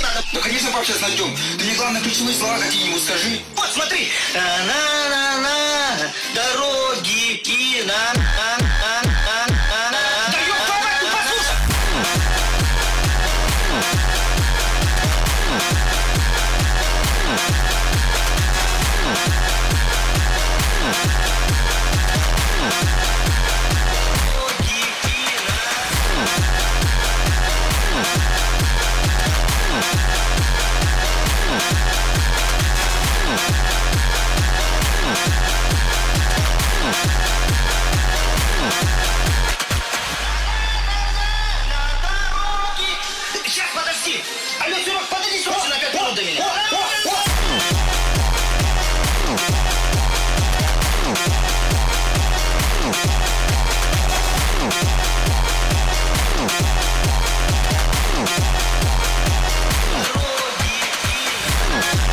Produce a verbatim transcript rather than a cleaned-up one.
надо. Да, конечно, пап, сейчас найдем. Ты мне, главное, ключевые слова какие-нибудь скажи. Вот, смотри. На-на-на, дороги и на на на на на. Да ёб твою мать, ну послушай! Сейчас, подожди! Алло, Серег, подойди срочно на пять минут до меня! Дороги и